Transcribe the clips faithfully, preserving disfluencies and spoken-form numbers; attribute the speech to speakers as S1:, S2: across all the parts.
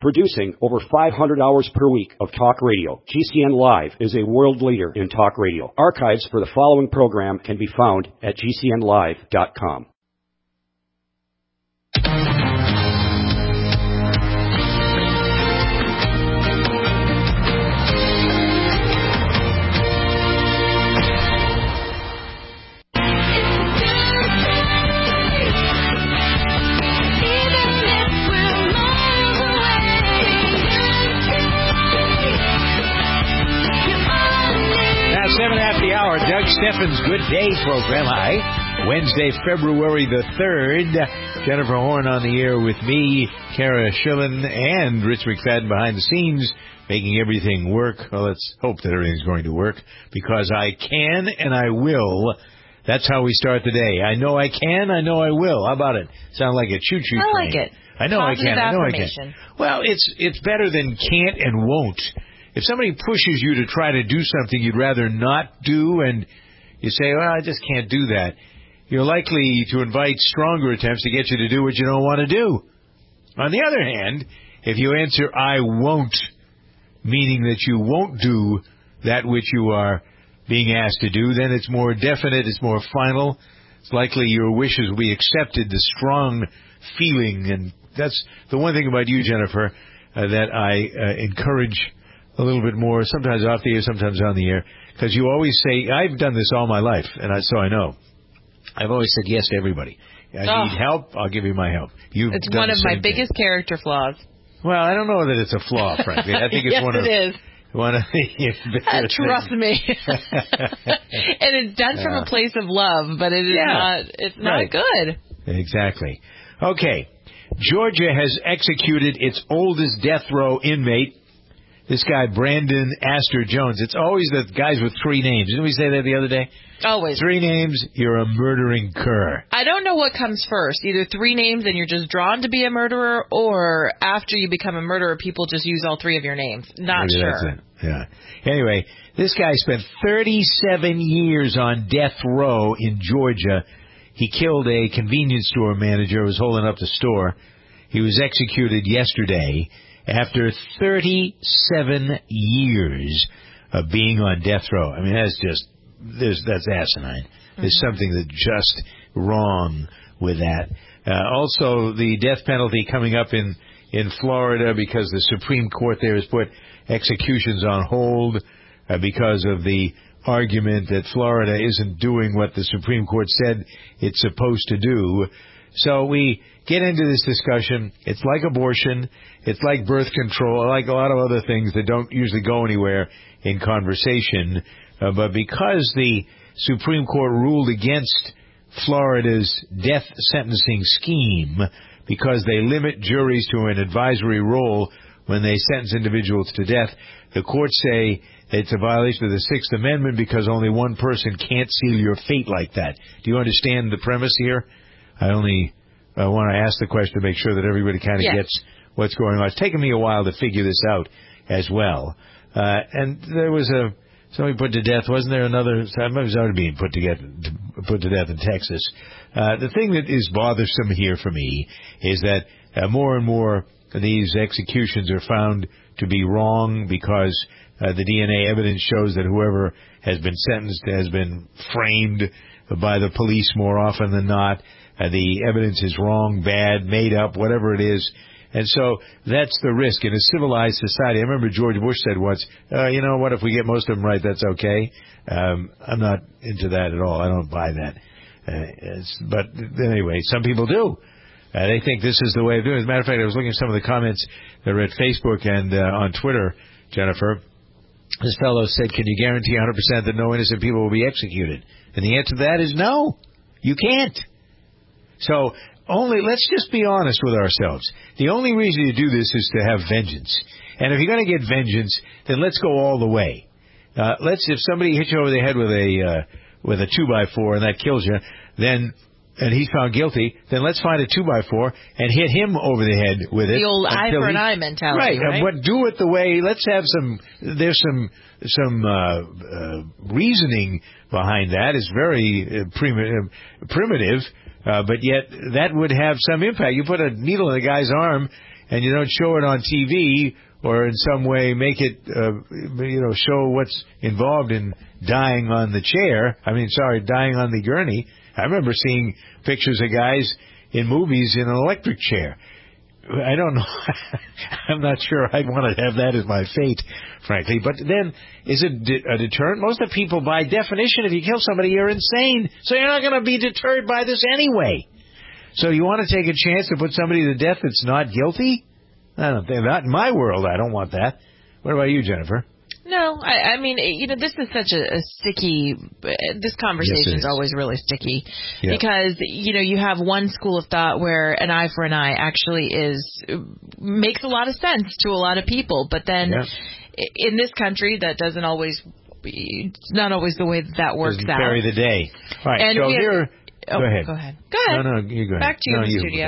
S1: Producing over five hundred hours per week of talk radio, G C N Live is a world leader in talk radio. Archives for the following program can be found at G C N live dot com.
S2: Doug Steffens' Good Day program. Hi. Wednesday, February the third. Jennifer Horn on the air with me, Kara Schillen, and Rich McFadden behind the scenes, making everything work. Well, let's hope that everything's going to work, because I can and I will. That's how we start the day. I know I can, I know I will. How about it? Sound like a choo-choo train.
S3: I like it.
S2: I know
S3: Positive
S2: I can, I know I can. Well, it's it's better than can't and won't. If somebody pushes you to try to do something you'd rather not do, and you say, well, I just can't do that, you're likely to invite stronger attempts to get you to do what you don't want to do. On the other hand, if you answer, I won't, meaning that you won't do that which you are being asked to do, then it's more definite, it's more final. It's likely your wishes will be accepted, the strong feeling. And that's the one thing about you, Jennifer, uh, that I uh, encourage a little bit more, sometimes off the air, sometimes on the air, because you always say, I've done this all my life, and I, so I know. I've always said yes to everybody. I
S3: oh.
S2: need help, I'll give you my help. You've
S3: it's
S2: done
S3: one of my
S2: thing.
S3: biggest character flaws.
S2: Well, I don't know that it's a flaw, frankly. I think it's
S3: yes,
S2: one of...
S3: it is.
S2: One of the
S3: uh, trust me. And it's done from uh, a place of love, but it is
S2: yeah,
S3: not, it's not
S2: right.
S3: good.
S2: Exactly. Okay. Georgia has executed its oldest death row inmate, this guy, Brandon Astor Jones. It's always the guys with three names. Didn't we say that the other day?
S3: Always.
S2: Three names, you're a murdering cur.
S3: I don't know what comes first. Either three names and you're just drawn to be a murderer, or after you become a murderer, people just use all three of your names. Not
S2: Maybe
S3: sure.
S2: That's it. Yeah. Anyway, this guy spent thirty-seven years on death row in Georgia. He killed a convenience store manager who was holding up the store. He was executed yesterday after thirty-seven years of being on death row. I mean, that's just, there's, that's asinine. Mm-hmm. There's something that's just wrong with that. Uh, also, the death penalty coming up in, in Florida, because the Supreme Court there has put executions on hold uh, because of the argument that Florida isn't doing what the Supreme Court said it's supposed to do. So we get into this discussion. It's like abortion. It's like birth control, like a lot of other things that don't usually go anywhere in conversation. Uh, but because the Supreme Court ruled against Florida's death sentencing scheme, because they limit juries to an advisory role when they sentence individuals to death, the courts say it's a violation of the Sixth Amendment because only one person can't seal your fate like that. Do you understand the premise here? I only uh, want to ask the question to make sure that everybody kind of
S3: yes.
S2: gets what's going on. It's taken me a while to figure this out as well. Uh, and there was a somebody put to death. Wasn't there another? Somebody was already being put to get put to death in Texas. Uh, the thing that is bothersome here for me is that uh, more and more these executions are found to be wrong because uh, the D N A evidence shows that whoever has been sentenced has been framed by the police more often than not. Uh, the evidence is wrong, bad, made up, whatever it is. And so that's the risk in a civilized society. I remember George Bush said once, uh, you know what, if we get most of them right, that's okay. Um, I'm not into that at all. I don't buy that. Uh, it's, but anyway, some people do. Uh, they think this is the way of doing it. As a matter of fact, I was looking at some of the comments that were at Facebook and uh, on Twitter, Jennifer. This fellow said, can you guarantee one hundred percent that no innocent people will be executed? And the answer to that is no. You can't. So only, let's just be honest with ourselves. The only reason you do this is to have vengeance. And if you're going to get vengeance, then let's go all the way. Uh, let's, if somebody hits you over the head with a, uh, with a two by four and that kills you, then, and he's found guilty, then let's find a two by four and hit him over the head with it.
S3: The old eye for an
S2: he,
S3: eye mentality, right?
S2: Right. But do it the way, let's have some, there's some, some, uh, uh, reasoning behind that. It's very uh, primi- uh, primitive. Uh, but yet that would have some impact. You put a needle in a guy's arm and you don't show it on T V or in some way make it, uh, you know, show what's involved in dying on the chair. I mean, sorry, dying on the gurney. I remember seeing pictures of guys in movies in an electric chair. I don't know. I'm not sure I'd want to have that as my fate, frankly. But then, is it a deterrent? Most of the people, by definition, if you kill somebody, you're insane. So you're not going to be deterred by this anyway. So you want to take a chance to put somebody to death that's not guilty? I don't think, not in my world. I don't want that. What about you, Jennifer?
S3: No, I, I mean, you know, this is such a, a sticky, this conversation
S2: Yes,
S3: is always really sticky
S2: yeah.
S3: because, you know, you have one school of thought where an eye for an eye actually is, makes a lot of sense to a lot of people. But then
S2: yeah.
S3: in this country, that doesn't always, it's not always the way that, that works
S2: Doesn't
S3: out.
S2: carry the day. All right,
S3: And
S2: so
S3: we have,
S2: here...
S3: Oh,
S2: go ahead.
S3: Go ahead. Go ahead.
S2: No, no, you go ahead.
S3: Back to you
S2: no,
S3: in the
S2: you
S3: studio.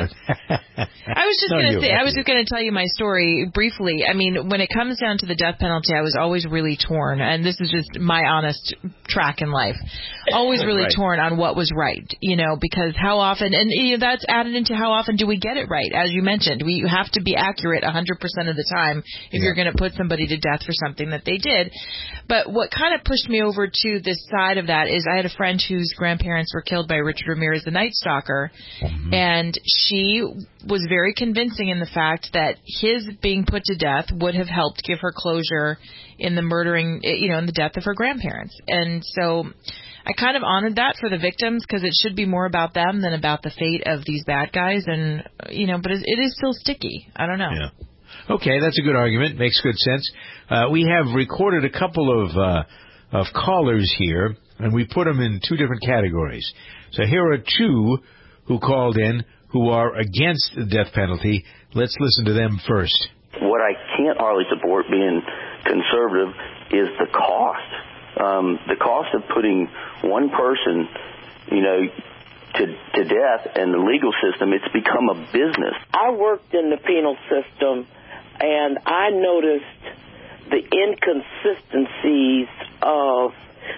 S3: I was just
S2: no,
S3: going to
S2: you.
S3: say, I was
S2: you.
S3: just going to tell you my story briefly. I mean, when it comes down to the death penalty, I was always really torn, and this is just my honest track in life. Always really
S2: right.
S3: torn on what was right, you know, because how often, and you know, that's added into how often do we get it right? As you mentioned, we have to be accurate one hundred percent of the time if
S2: yeah.
S3: you're going to put somebody to death for something that they did. But what kind of pushed me over to this side of that is I had a friend whose grandparents were killed by Richard Ramirez, the Night Stalker, mm-hmm. and she was very convincing in the fact that his being put to death would have helped give her closure in the murdering, you know, in the death of her grandparents. And so I kind of honored that for the victims because it should be more about them than about the fate of these bad guys. And, you know, but it, it is still sticky. I don't know.
S2: Yeah. Okay, that's a good argument. Makes good sense. Uh, we have recorded a couple of uh, of callers here, and we put them in two different categories. So here are two who called in who are against the death penalty. Let's listen to them first.
S4: What I can't hardly support being conservative is the cost. Um, the cost of putting one person, you know, to, to death and the legal system, it's become a business.
S5: I worked in the penal system, and I noticed the inconsistencies of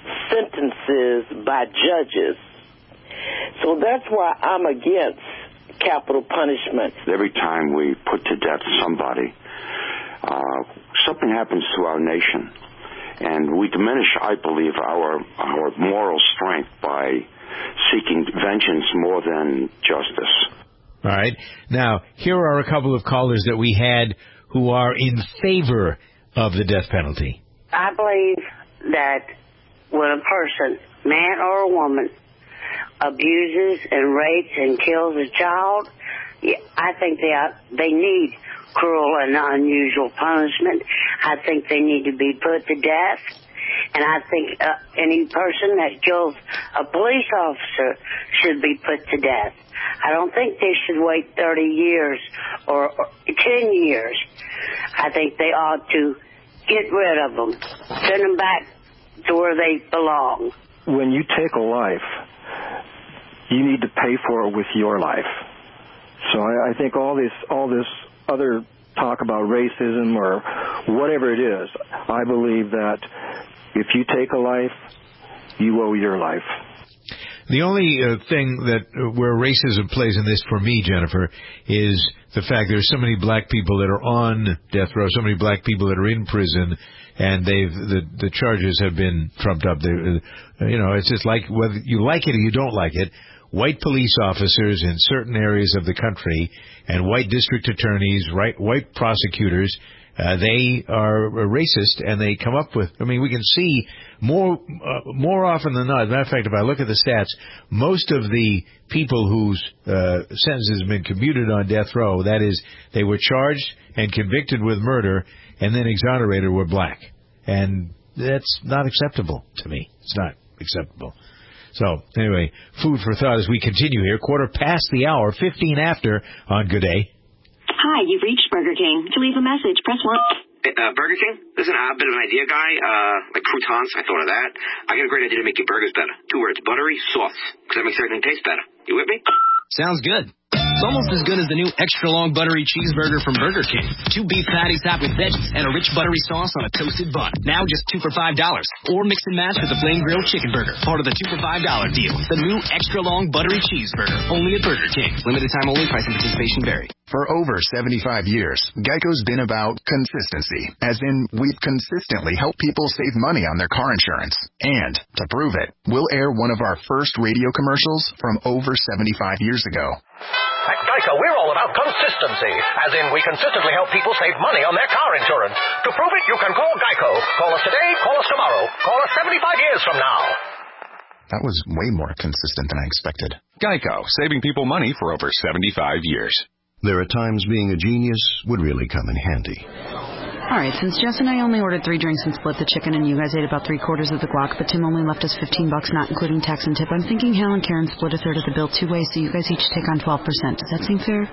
S5: sentences by judges. So that's why I'm against capital punishment.
S6: Every time we put to death somebody, uh, something happens to our nation. And we diminish, I believe, our our moral strength by seeking vengeance more than justice.
S2: All right. Now, here are a couple of callers that we had who are in favor of the death penalty.
S7: I believe that when a person, man or a woman, abuses and rapes and kills a child, I think they are, they need cruel and unusual punishment. I think they need to be put to death. And I think uh, any person that kills a police officer should be put to death. I don't think they should wait thirty years or, or ten years. I think they ought to get rid of them, send them back to where they belong.
S8: When you take a life, you need to pay for it with your life. So I, I think all this, all this other talk about racism or whatever it is, I believe that if you take a life, you owe your life.
S2: The only uh, thing that uh, where racism plays in this for me, Jennifer, is the fact there's so many black people that are on death row, so many black people that are in prison, and they've the the charges have been trumped up. They, uh, you know, it's just like whether you like it or you don't like it. White police officers in certain areas of the country and white district attorneys, right, white prosecutors, uh, they are racist, and they come up with, I mean, we can see more uh, more often than not, as a matter of fact, if I look at the stats, most of the people whose uh, sentences have been commuted on death row, that is, they were charged and convicted with murder and then exonerated, were black. And that's not acceptable to me. It's not acceptable. So, anyway, food for thought as we continue here. Quarter past the hour, fifteen after on Good Day.
S9: Hi, you've reached Burger King. To leave a message, press one.
S10: Uh, Burger King? Listen, I'm a bit of an idea guy. Uh, like croutons, I thought of that. I got a great idea to make your burgers better. Two words, buttery sauce. Because that makes everything taste better. You with me?
S11: Sounds good. It's almost as good as the new extra-long buttery cheeseburger from Burger King. Two beef patties topped with veggies and a rich buttery sauce on a toasted bun. Now just two for five dollars. Or mix and match with the Flame Grilled Chicken Burger, part of the two for five dollars deal. The new extra-long buttery cheeseburger, only at Burger King. Limited time only. Price and participation vary.
S12: For over seventy-five years, Geico's been about consistency, as in we've consistently helped people save money on their car insurance. And to prove it, we'll air one of our first radio commercials from over seventy-five years ago.
S13: At Geico, we're all about consistency, as in we consistently help people save money on their car insurance. To prove it, you can call Geico. Call us today, call us tomorrow, call us seventy-five years from now.
S12: That was way more consistent than I expected.
S14: Geico, saving people money for over seventy-five years.
S15: There are times being a genius would really come in handy.
S16: All right, since Jess and I only ordered three drinks and split the chicken, and you guys ate about three quarters of the guac, but Tim only left us fifteen bucks, not including tax and tip, I'm thinking Hal and Karen split a third of the bill two ways, so you guys each take on twelve percent. Does that seem fair?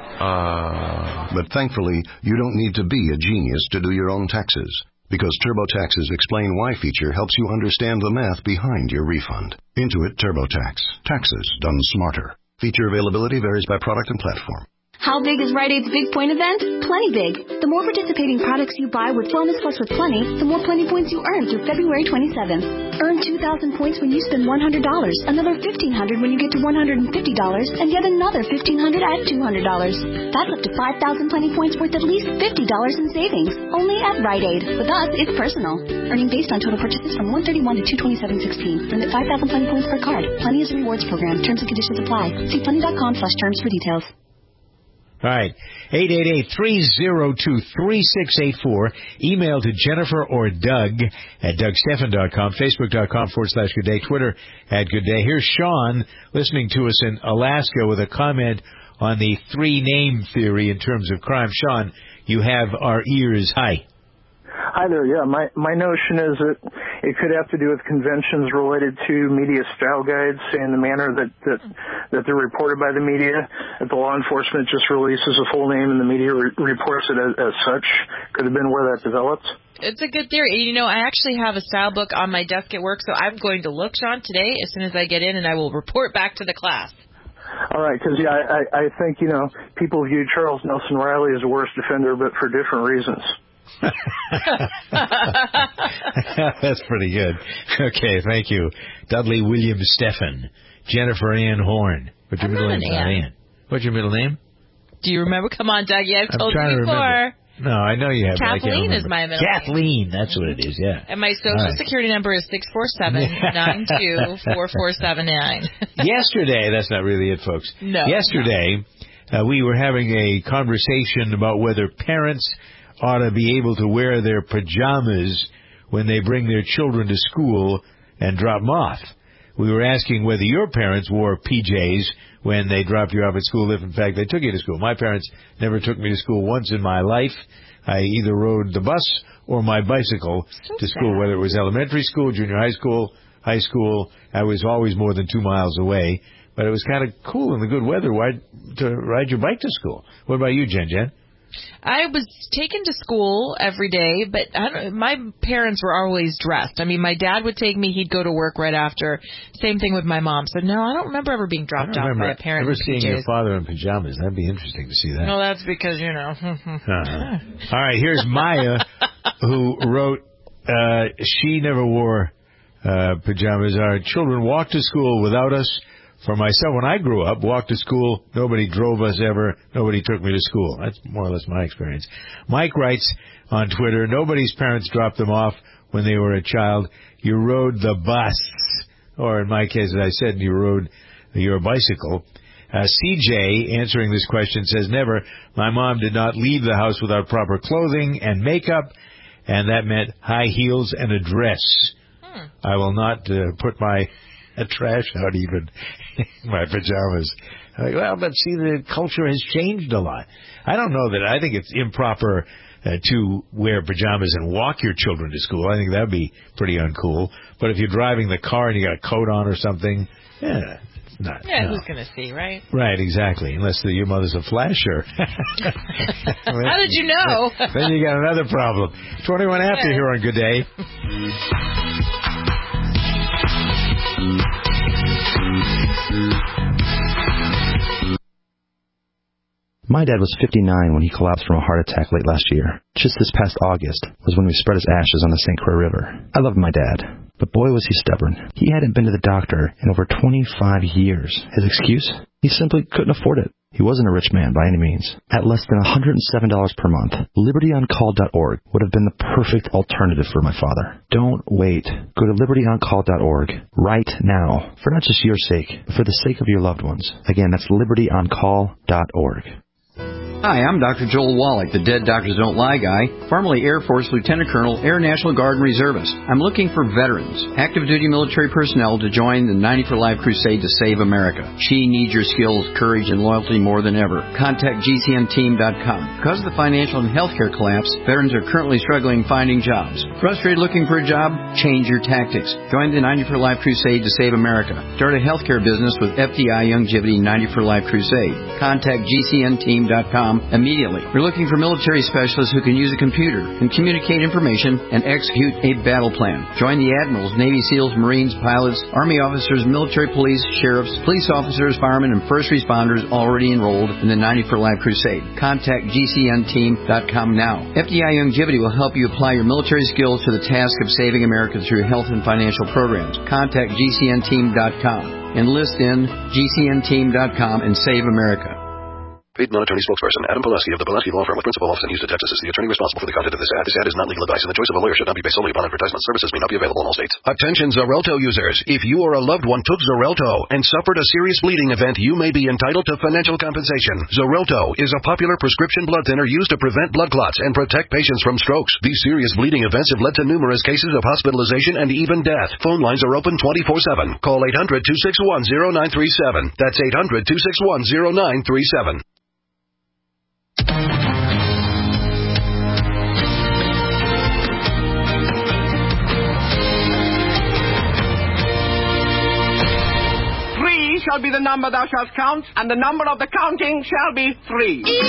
S15: Uh... But thankfully, you don't need to be a genius to do your own taxes, because TurboTax's Explain Why feature helps you understand the math behind your refund. Intuit TurboTax. Taxes done smarter. Feature availability varies by product and platform.
S17: How big is Rite Aid's Big Point event? Plenty big. The more participating products you buy with Wellness Plus with Plenty, the more Plenty points you earn through February twenty-seventh. Earn two thousand points when you spend one hundred dollars, another fifteen hundred dollars when you get to one hundred fifty dollars, and yet another fifteen hundred dollars at two hundred dollars. That's up to five thousand Plenty points worth at least fifty dollars in savings. Only at Rite Aid. With us, it's personal. Earning based on total purchases from one thirty-one to two twenty-seven sixteen. Limit five thousand Plenty points per card. Plenty is a rewards program. Terms and conditions apply. See plenty.com slash terms for details.
S2: All right, eight eight eight, three oh two, three six eight four. Email to Jennifer or Doug at doug stephan dot com, facebook.com forward slash good day, Twitter at good day. Here's Sean listening to us in Alaska with a comment on the three-name theory in terms of crime. Sean, you have our ears. Hi.
S8: Hi there. Yeah, my my notion is that it could have to do with conventions related to media style guides and the manner that that, that they're reported by the media. If the law enforcement just releases a full name and the media re- reports it as, as such, could have been where that developed.
S3: It's a good theory. You know, I actually have a style book on my desk at work, so I'm going to look, Sean, today as soon as I get in, and I will report back to the class.
S8: All right, because yeah, I, I think, you know, people view Charles Nelson Riley as a worse defender, but for different reasons.
S2: That's pretty good. Okay, thank you. Dudley William Stephan. Jennifer Ann Horn. What's your
S3: I'm
S2: middle
S3: not
S2: name?
S3: an Ann.
S2: Ann. What's your middle name?
S3: Do you remember? Come on, Dougie, I've
S2: I'm
S3: told
S2: trying
S3: you
S2: to
S3: before.
S2: remember. No, I know you have. but I can't
S3: Kathleen is
S2: remember.
S3: my middle
S2: Kathleen, that's what it is, yeah.
S3: And my social
S2: All right.
S3: security number is six four seven, nine two, four four seven nine.
S2: Yesterday, that's not really it, folks.
S3: No.
S2: Yesterday, uh, we were having a conversation about whether parents ought to be able to wear their pajamas when they bring their children to school and drop them off. We were asking whether your parents wore P Js when they dropped you off at school, if in fact they took you to school. My parents never took me to school once in my life. I either rode the bus or my bicycle so to school, sad. Whether it was elementary school, junior high school, high school. I was always more than two miles away. But it was kind of cool in the good weather why, to ride your bike to school. What about you, Jen Jen?
S3: I was taken to school every day, but I don't, my parents were always dressed. I mean, my dad would take me; he'd go to work right after. Same thing with my mom. So no, I don't remember ever being dropped off by a parent.
S2: Ever
S3: in
S2: seeing
S3: P Js.
S2: your father in pajamas? That'd be interesting to see that.
S3: No, that's because you know.
S2: uh-huh. All right, here's Maya, who wrote. Uh, she never wore uh, pajamas. Our children walked to school without us. For myself, when I grew up, walked to school, nobody drove us ever, nobody took me to school. That's more or less my experience. Mike writes on Twitter, nobody's parents dropped them off when they were a child. You rode the bus. Or in my case, as I said, you rode your bicycle. Uh, C J, answering this question, says, never. My mom did not leave the house without proper clothing and makeup, and that meant high heels and a dress. Hmm. I will not uh, put my... a trash out even in my pajamas. Like, well, but see, the culture has changed a lot. I don't know that I think it's improper uh, to wear pajamas and walk your children to school. I think that would be pretty uncool. But if you're driving the car and you got a coat on or something, yeah, it's not.
S3: Yeah,
S2: no.
S3: who's going to see, right?
S2: Right, exactly. Unless the, your mother's a flasher.
S3: How did you know?
S2: Then you got another problem. twenty-one after here on Good Day.
S18: My dad was fifty-nine when he collapsed from a heart attack late last year. Just this past August was when we spread his ashes on the Saint Croix River. I loved my dad, but boy was he stubborn. He hadn't been to the doctor in over twenty-five years. His excuse? He simply couldn't afford it. He wasn't a rich man by any means. At less than one hundred seven dollars per month, liberty on call dot org would have been the perfect alternative for my father. Don't wait. Go to liberty on call dot org right now, for not just your sake, but for the sake of your loved ones. Again, that's liberty on call dot org.
S19: Hi, I'm Doctor Joel Wallach, the Dead Doctors Don't Lie guy, formerly Air Force Lieutenant Colonel, Air National Guard and Reservist. I'm looking for veterans, active duty military personnel to join the ninety for Life crusade to save America. She needs your skills, courage, and loyalty more than ever. Contact G C N team dot com. Because of the financial and healthcare collapse, veterans are currently struggling finding jobs. Frustrated looking for a job? Change your tactics. Join the ninety for Life crusade to save America. Start a healthcare business with F D I Longevity ninety for Life crusade. Contact G C N team dot com immediately. We're looking for military specialists who can use a computer and communicate information and execute a battle plan. Join the admirals, Navy SEALs, Marines, pilots, Army officers, military police, sheriffs, police officers, firemen, and first responders already enrolled in the ninety for Life crusade. Contact G C N team dot com now. F D I Longevity will help you apply your military skills to the task of saving America through health and financial programs. Contact G C N team dot com. Enlist in G C N team dot com and save America.
S20: Paid non-attorney spokesperson Adam Pulaski of the Pulaski Law Firm with principal office in Houston, Texas is the attorney responsible for the content of this ad. This ad is not legal advice, and the choice of a lawyer should not be based solely upon advertisement. Services may not be available in all states.
S21: Attention Xarelto users. If you or a loved one took Xarelto and suffered a serious bleeding event, you may be entitled to financial compensation. Xarelto is a popular prescription blood thinner used to prevent blood clots and protect patients from strokes. These serious bleeding events have led to numerous cases of hospitalization and even death. Phone lines are open twenty-four seven. Call eight hundred, two six one, zero nine three seven. That's eight hundred, two six one, zero nine three seven.
S22: Three shall be the number thou shalt count, and the number of the counting shall be three.
S23: Three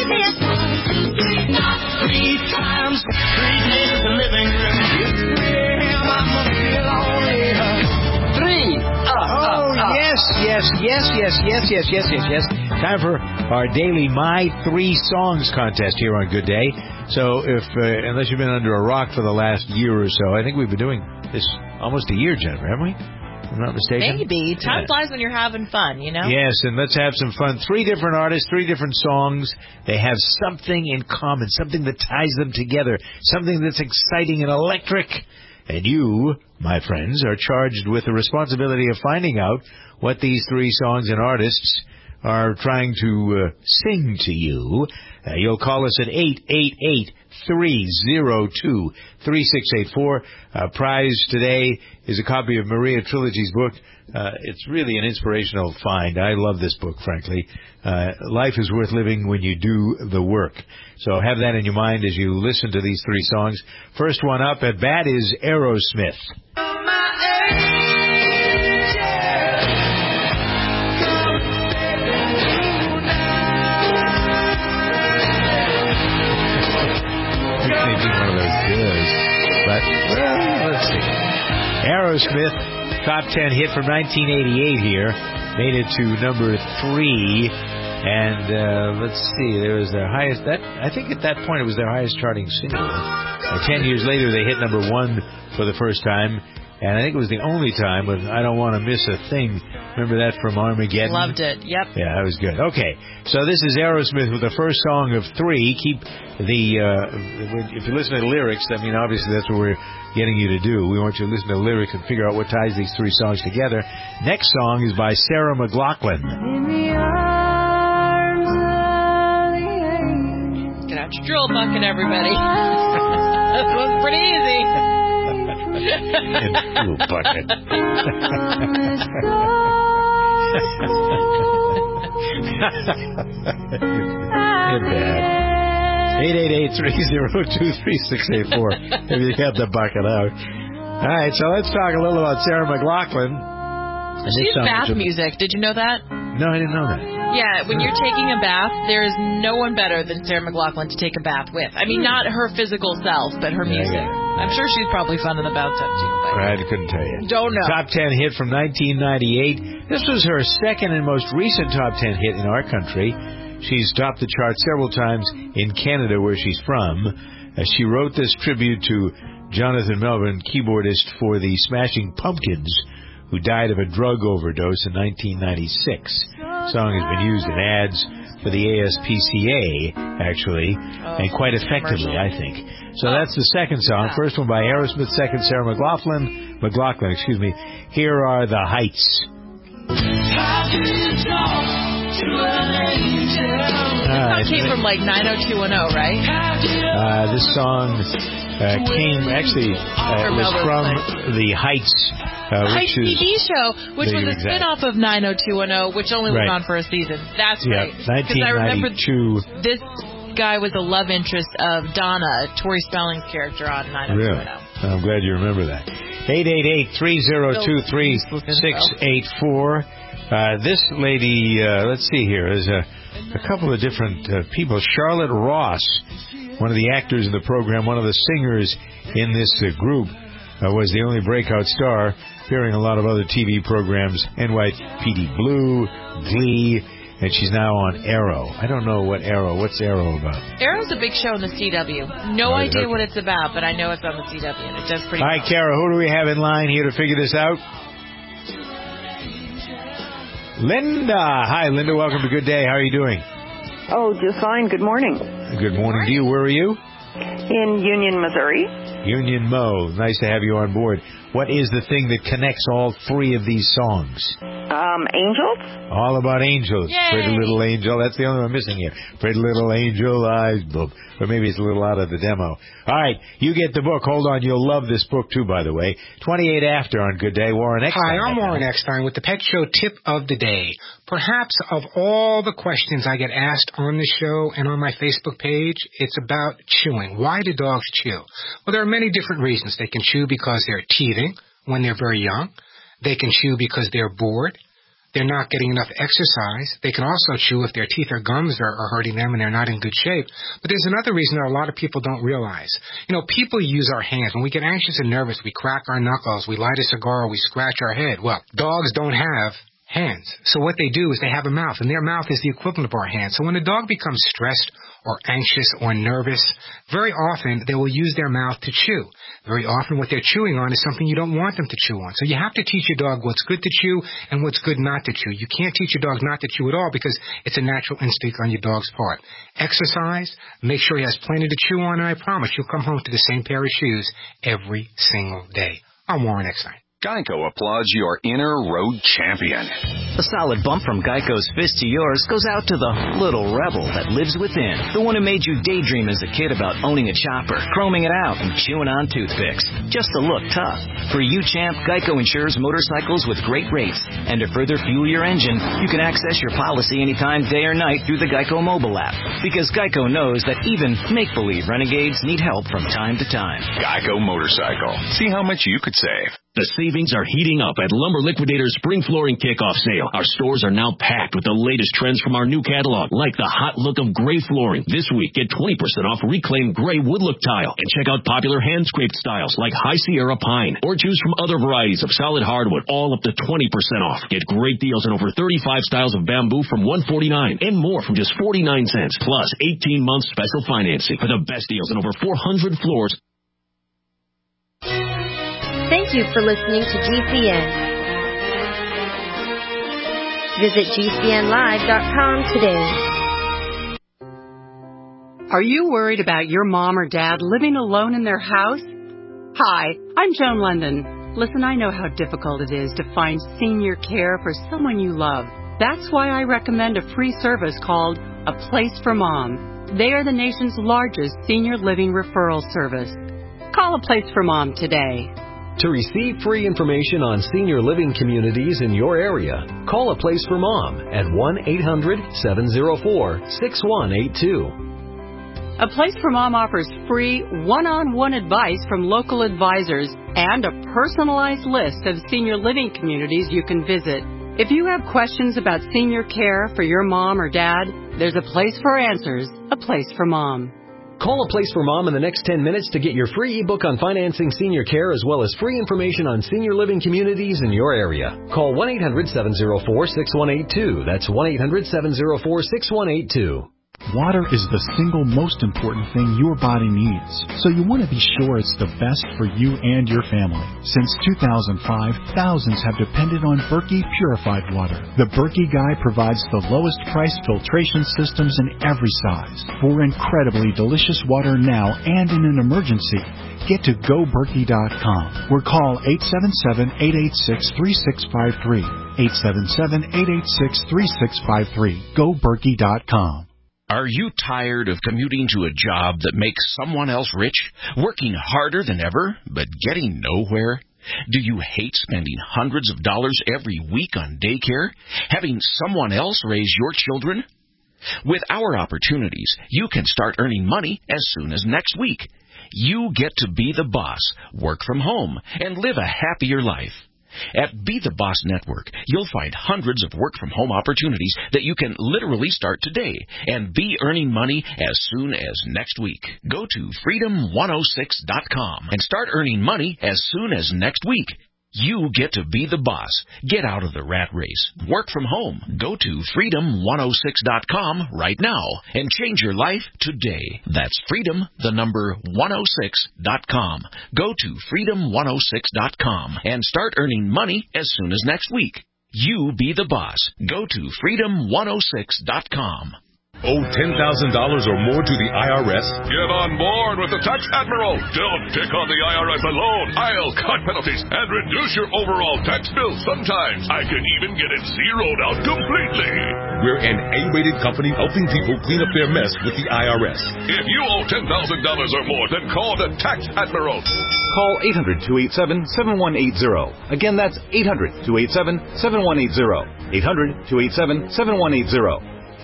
S23: times, three days in the living room.
S2: Three. Uh, oh, uh, yes, yes, yes, yes, yes, yes, yes, yes, yes. Time for our daily My Three Songs contest here on Good Day. So if, uh, unless you've been under a rock for the last year or so, I think we've been doing this almost a year, Jennifer, haven't we? If I'm not mistaken.
S3: Maybe. Time
S2: yeah.
S3: flies when you're having fun, you know?
S2: Yes, and let's have some fun. Three different artists, three different songs. They have something in common, something that ties them together, something that's exciting and electric. And you, my friends, are charged with the responsibility of finding out what these three songs and artists are trying to uh, sing to you. Uh, you'll call us at eight eight eight, three oh two, three six eight four. Uh, prize today is a copy of Maria Trilogy's book. Uh, it's really an inspirational find. I love this book, frankly. Uh, life is worth living when you do the work. So have that in your mind as you listen to these three songs. First one up at bat is Aerosmith. One of those good, but well, let's see. Aerosmith, top ten hit from nineteen eighty-eight here, made it to number three, and uh, let's see, there was their highest. That I think at that point it was their highest charting single. Uh, ten years later, they hit number one for the first time. And I think it was the only time with I Don't Want to Miss a Thing. Remember that from Armageddon?
S3: Loved it. Yep.
S2: Yeah, that was good. Okay, so this is Aerosmith with the first song of three. Keep the, uh, if you listen to the lyrics, I mean, obviously that's what we're getting you to do. We want you to listen to the lyrics and figure out what ties these three songs together. Next song is by Sarah McLachlan.
S3: Get out your drill bucket, everybody. This one's pretty easy.
S2: And bucket. You're bad. eight eight eight, three oh two, three six eight four if you got the bucket out. All right, so let's talk a little about Sarah McLachlan.
S3: She's bath music. Did you know that?
S2: No, I didn't know that.
S3: Yeah, when you're taking a bath, there is no one better than Sarah McLachlan to take a bath with. I mean, not her physical self, but her music. Yeah, yeah. I'm sure she's probably fun in the bathtub, too. But
S2: I couldn't tell you.
S3: Don't know.
S2: Top ten hit from nineteen ninety-eight. This was her second and most recent top ten hit in our country. She's topped the chart several times in Canada, where she's from. Uh, she wrote this tribute to Jonathan Melvoin, keyboardist for the Smashing Pumpkins, who died of a drug overdose in nineteen ninety-six. The song has been used in ads for the A S P C A, actually, oh, and quite effectively, I think. So that's the second song. First one by Aerosmith, second Sarah McLachlan. McLachlan, excuse me. Here are the Heights.
S3: How do you talk to an angel? This song came from like nine oh two one oh, right?
S2: Uh, this song uh, came, actually, uh, was from The Heights. Uh,
S3: the Heights T V show, which was a
S2: exact.
S3: spin-off of nine oh two one oh, which only
S2: right.
S3: went on for a season. That's
S2: yeah,
S3: right.
S2: nineteen ninety-two.
S3: I remember this guy was the love interest of Donna, Tori Spelling's character on nine oh two one oh.
S2: Really? I'm glad you remember that. eight eight eight, three oh two, three six eight four. Uh, this lady, uh, let's see here, there's a, a couple of different uh, people. Charlotte Ross, one of the actors in the program, one of the singers in this uh, group, uh, was the only breakout star, appearing in a lot of other T V programs, N Y P D Blue, Glee, and she's now on Arrow. I don't know what Arrow, what's Arrow about?
S3: Arrow's a big show on the C W. No
S2: right,
S3: idea
S2: okay.
S3: what it's about, but I know it's on the C W, and it does pretty
S2: All
S3: well.
S2: right, Kara, who do we have in line here to figure this out? Linda. Hi, Linda. Welcome to Good Day. How are you doing?
S1: Oh, just fine. Good morning.
S2: Good morning to you. Where are you?
S1: In Union, Missouri.
S2: Union Mo. Nice to have you on board. What is the thing that connects all three of these songs?
S1: Um, Angels.
S2: All about angels.
S1: Yay.
S2: Pretty Little Angel. That's the only one missing here. Pretty Little Angel Eyes. Or maybe it's a little out of the demo. All right. You get the book. Hold on. You'll love this book, too, by the way. twenty-eight after on Good Day. Warren Eckstein.
S4: Hi, I'm Warren Eckstein with the Pet Show Tip of the Day. Perhaps of all the questions I get asked on the show and on my Facebook page, it's about chewing. Why do dogs chew? Well, there are many different reasons. They can chew because they're teething when they're very young. They can chew because they're bored. They're not getting enough exercise. They can also chew if their teeth or gums are, are hurting them and they're not in good shape. But there's another reason that a lot of people don't realize. You know, people use our hands. When we get anxious and nervous, we crack our knuckles, we light a cigar, we scratch our head. Well, dogs don't have hands. So what they do is they have a mouth, and their mouth is the equivalent of our hands. So when a dog becomes stressed or anxious or nervous, very often they will use their mouth to chew. Very often what they're chewing on is something you don't want them to chew on. So you have to teach your dog what's good to chew and what's good not to chew. You can't teach your dog not to chew at all because it's a natural instinct on your dog's part. Exercise, make sure he has plenty to chew on, and I promise you'll come home to the same pair of shoes every single day. I'm Warren Eckstein.
S14: Geico applauds your inner road champion.
S5: A solid bump from Geico's fist to yours goes out to the little rebel that lives within. The one who made you daydream as a kid about owning a chopper, chroming it out, and chewing on toothpicks. Just to look tough. For you, champ, Geico insures motorcycles with great rates. And to further fuel your engine, you can access your policy anytime, day or night, through the Geico mobile app. Because Geico knows that even make-believe renegades need help from time to time.
S14: Geico Motorcycle. See how much you could save.
S24: The savings are heating up at Lumber Liquidator's Spring Flooring Kickoff Sale. Our stores are now packed with the latest trends from our new catalog, like the hot look of gray flooring. This week, get twenty percent off reclaimed gray wood look tile. And check out popular hand-scraped styles like High Sierra Pine. Or choose from other varieties of solid hardwood, all up to twenty percent off. Get great deals on over thirty-five styles of bamboo from one forty-nine and more from just forty-nine cents. Plus, eighteen months special financing for the best deals on over four hundred floors.
S25: Thank you for listening to G C N. Visit G C N live dot com today.
S26: Are you worried about your mom or dad living alone in their house? Hi, I'm Joan London. Listen, I know how difficult it is to find senior care for someone you love. That's why I recommend a free service called A Place for Mom. They are the nation's largest senior living referral service. Call A Place for Mom today.
S27: To receive free information on senior living communities in your area, call A Place for Mom at one eight hundred seven oh four six one eight two.
S26: A Place for Mom offers free one-on-one advice from local advisors and a personalized list of senior living communities you can visit. If you have questions about senior care for your mom or dad, there's a place for answers, A Place for Mom.
S27: Call A Place for Mom in the next ten minutes to get your free ebook on financing senior care as well as free information on senior living communities in your area. Call one eight hundred seven oh four six one eight two. That's one eight hundred seven oh four six one eight two.
S6: Water is the single most important thing your body needs, so you want to be sure it's the best for you and your family. Since two thousand five, thousands have depended on Berkey purified water. The Berkey Guy provides the lowest price filtration systems in every size. For incredibly delicious water now and in an emergency, get to go berkey dot com or call eight seven seven, eight eight six, three six five three. eight seven seven, eight eight six, three six five three. go berkey dot com.
S7: Are you tired of commuting to a job that makes someone else rich, working harder than ever, but getting nowhere? Do you hate spending hundreds of dollars every week on daycare, having someone else raise your children? With our opportunities, you can start earning money as soon as next week. You get to be the boss, work from home, and live a happier life. At Be the Boss Network, you'll find hundreds of work-from-home opportunities that you can literally start today and be earning money as soon as next week. Go to freedom one oh six dot com and start earning money as soon as next week. You get to be the boss. Get out of the rat race. Work from home. Go to freedom one oh six dot com right now and change your life today. That's freedom, the number one oh six dot com. Go to freedom one oh six dot com and start earning money as soon as next week. You be the boss. Go to freedom one oh six dot com.
S9: Owe ten thousand dollars or more to the I R S?
S10: Get on board with the Tax Admiral. Don't take on the I R S alone. I'll cut penalties and reduce your overall tax bill. Sometimes I can even get it zeroed out completely.
S9: We're an A-rated company helping people clean up their mess with the I R S.
S10: If you owe ten thousand dollars or more, then call the Tax Admiral.
S11: Call eight hundred, two eight seven, seven one eight zero. Again, that's eight hundred, two eight seven, seven one eight zero. eight hundred, two eight seven, seven one eight zero.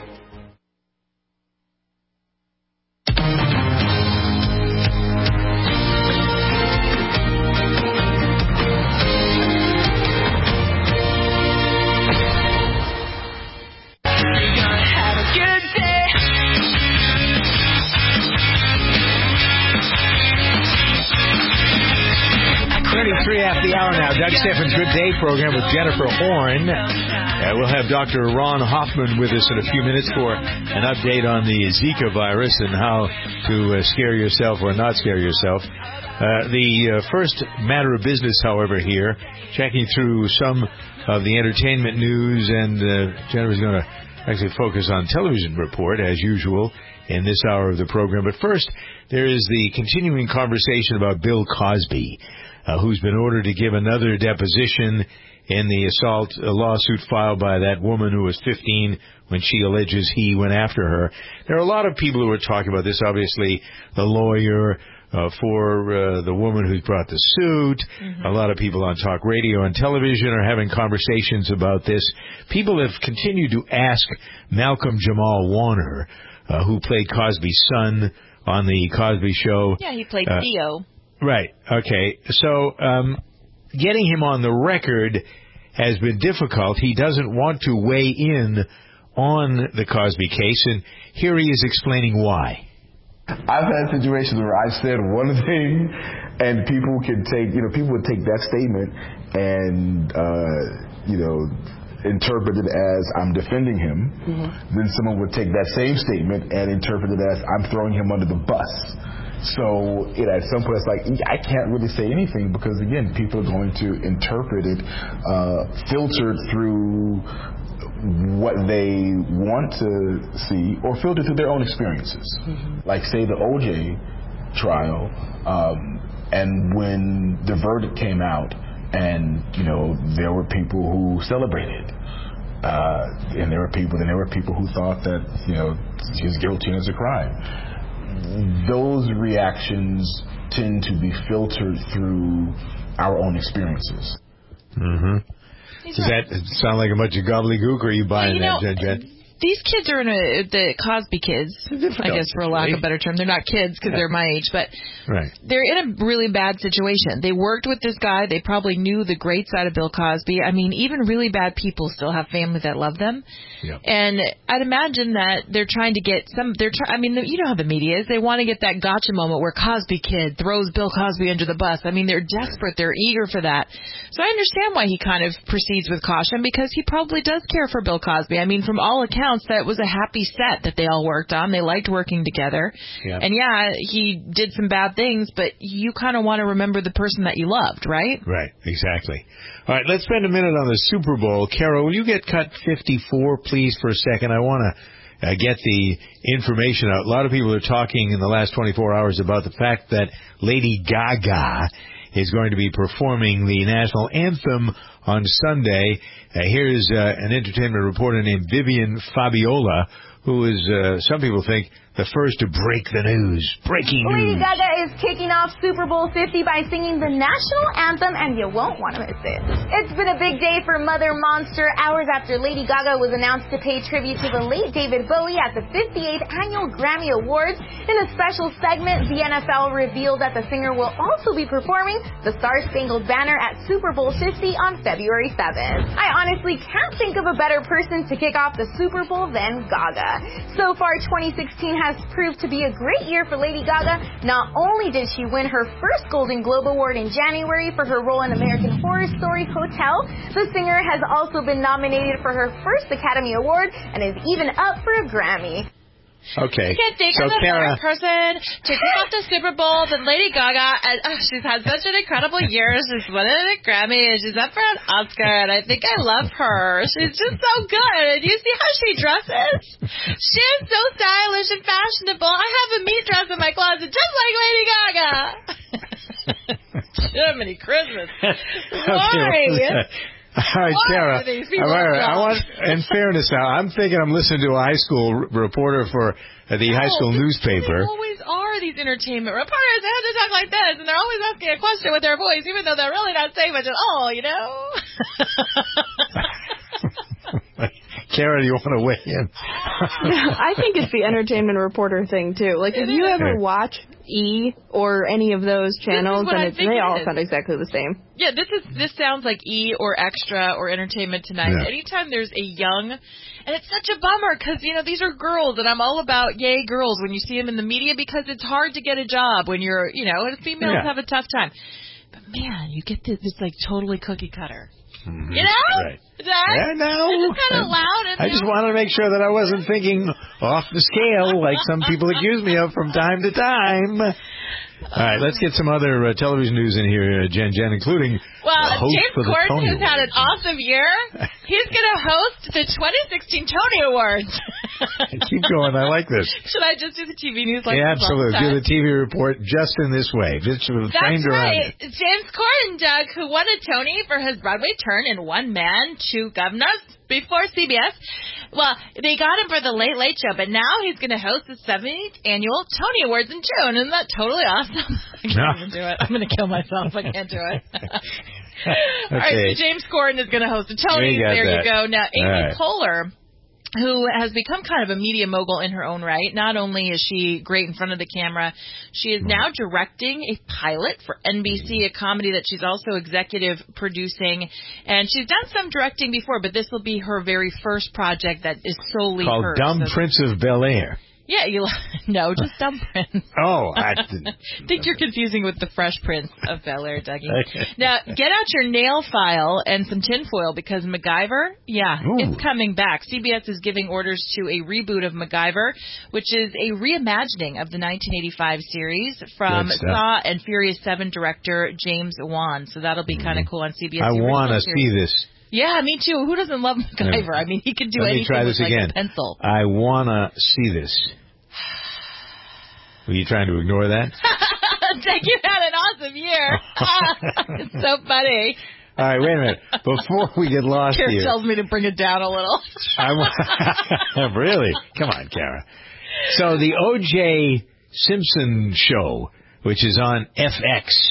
S2: The hour now. Doug Stephan's Good Day program with Jennifer Horn. Uh, we'll have Doctor Ron Hoffman with us in a few minutes for an update on the Zika virus and how to uh, scare yourself or not scare yourself. Uh, the uh, first matter of business, however, here, checking through some of the entertainment news, and uh, Jennifer's going to actually focus on television report, as usual, in this hour of the program. But first, there is the continuing conversation about Bill Cosby, Uh, who's been ordered to give another deposition in the assault uh, lawsuit filed by that woman who was fifteen when she alleges he went after her. There are a lot of people who are talking about this. Obviously, the lawyer uh, for uh, the woman who's brought the suit. Mm-hmm. A lot of people on talk radio and television are having conversations about this. People have continued to ask Malcolm Jamal Warner, uh, who played Cosby's son on the Cosby Show.
S3: Yeah, he played
S2: uh,
S3: Theo.
S2: Right. Okay. So um, getting him on the record has been difficult. He doesn't want to weigh in on the Cosby case, and here he is explaining why.
S12: I've had situations where I've said one thing, and people can take, you know, people would take that statement and, uh, you know, interpret it as I'm defending him. Mm-hmm. Then someone would take that same statement and interpret it as I'm throwing him under the bus. So it, at some point, it's like, I can't really say anything because, again, people are going to interpret it uh, filtered through what they want to see or filtered through their own experiences. Mm-hmm. Like, say, the O J trial, um, and when the verdict came out, and, you know, there were people who celebrated. Uh, and there were people, and there were people who thought that, you know, his guilty as a crime. Those reactions tend to be filtered through our own experiences.
S2: Mm-hmm. Does that sound like a bunch of gobbledygook, or are you buying
S3: you know,
S2: that, Jen? Jen?
S3: these kids are in a the Cosby kids, I guess, for a lack of a better term. They're not kids because yeah. they're my age, but
S2: right.
S3: they're in a really bad situation. They worked with this guy. They probably knew the great side of Bill Cosby. I mean, even really bad people still have family that love them.
S2: Yep.
S3: And I'd imagine that they're trying to get some. They're. Try, I mean, you know how the media is. They want to get that gotcha moment where Cosby kid throws Bill Cosby under the bus. I mean, they're desperate. They're eager for that. So I understand why he kind of proceeds with caution, because he probably does care for Bill Cosby. I mean, from all accounts, that was a happy set that they all worked on. They liked working together.
S2: Yep.
S3: And yeah, he did some bad things, but you kind of want to remember the person that you loved, right?
S2: Right, exactly. All right, let's spend a minute on the Super Bowl. Kara, will you get cut fifty-four, please, for a second? I want to uh, get the information out. A lot of people are talking in the last twenty-four hours about the fact that Lady Gaga is going to be performing the national anthem on Sunday. Uh, here's uh, an entertainment reporter named Vivian Fabiola, who is, uh, some people think, the first to break the news. Breaking news.
S8: Lady Gaga is kicking off Super Bowl fifty by singing the national anthem, and you won't want to miss it. It's been a big day for Mother Monster, hours after Lady Gaga was announced to pay tribute to the late David Bowie at the fifty-eighth Annual Grammy Awards. In a special segment, the N F L revealed that the singer will also be performing the Star-Spangled Banner at Super Bowl fifty on February seventh. I honestly can't think of a better person to kick off the Super Bowl than Gaga. So far, twenty sixteen has proved to be a great year for Lady Gaga. Not only did she win her first Golden Globe Award in January for her role in American Horror Story Hotel, the singer has also been nominated for her first Academy Award and is even up for a Grammy.
S2: Okay.
S3: You can't think
S2: so
S3: of a
S2: Kara,
S3: better person to kick off the Super Bowl than Lady Gaga. And oh, she's had such an incredible year. She's won a Grammy and she's up for an Oscar. And I think I love her. She's just so good. And you see how she dresses? She is so stylish and fashionable. I have a meat dress in my closet just like Lady Gaga. Jiminy Christmas. Sorry.
S2: All right, Kara. All right, I want, in fairness now, I'm thinking I'm listening to a high school r- reporter for uh, the
S3: no,
S2: high school newspaper.
S3: They always are, these entertainment reporters. They have to talk like this, and they're always asking a question with their voice, even though they're really not saying much at all, you know?
S2: Kara, do you want to weigh in?
S13: I think it's the entertainment reporter thing, too. Like, if you ever watch E or any of those channels, then it's, they all sound exactly the same.
S3: Yeah, this is this sounds like E or Extra or Entertainment Tonight. Yeah. Anytime there's a young, and it's such a bummer because, you know, these are girls, and I'm all about yay girls when you see them in the media because it's hard to get a job when you're, you know, and females yeah. have a tough time. But, man, you get this, this like, totally cookie cutter.
S2: Mm-hmm.
S3: You know?
S2: Right.
S3: That,
S2: yeah, no.
S3: It's kind of loud. And
S2: I just wanted to make sure that I wasn't thinking off the scale like some people accuse me of from time to time. All right, let's get some other uh, television news in here, uh, Jen Jen, including
S3: well,
S2: the host
S3: James
S2: for the
S3: Corden
S2: Tony
S3: has
S2: Awards.
S3: had an awesome year. He's going to host the twenty sixteen Tony Awards.
S2: Keep going. I like this.
S3: Should I just do the T V news like
S2: yeah,
S3: this
S2: absolutely.
S3: all the time?
S2: Do the T V report just in this way. Just
S3: That's right. It. James Corden, Doug, who won a Tony for his Broadway turn in One Man, Two Governors before C B S. Well, they got him for the Late Late Show, but now he's going to host the seventieth Annual Tony Awards in June. Isn't that totally awesome? I can't no. even do it. I'm going to kill myself. I can't do it.
S2: Okay.
S3: All right, so James Corden is going to host the Tonys. There that. you go. Now, Amy right. Poehler, who has become kind of a media mogul in her own right. Not only is she great in front of the camera, she is now directing a pilot for N B C, a comedy that she's also executive producing. And she's done some directing before, but this will be her very first project that is solely
S2: called
S3: hers.
S2: Dumb
S3: so
S2: Prince of Bel-Air.
S3: Yeah, you no, just Dumb Prince.
S2: Oh, I
S3: think you're confusing with the Fresh Prince of Bel-Air, Dougie. Okay. Now, get out your nail file and some tinfoil because MacGyver, yeah, Ooh. it's coming back. C B S is giving orders to a reboot of MacGyver, which is a reimagining of the nineteen eighty-five series from Saw and Furious seven director James Wan. So that'll be kind of cool on C B S.
S2: I want to see this.
S3: Yeah, me too. Who doesn't love MacGyver? I mean, he can do
S2: Let
S3: anything
S2: me try this
S3: with like
S2: again.
S3: a pencil.
S2: I want to see this. Were you trying to ignore that?
S3: You had an awesome year. It's so funny.
S2: All right, wait a minute. Before we get lost
S3: Kara
S2: here.
S3: Kara tells me to bring it down a little.
S2: I want, really? Come on, Kara. So the O J Simpson show, which is on F X,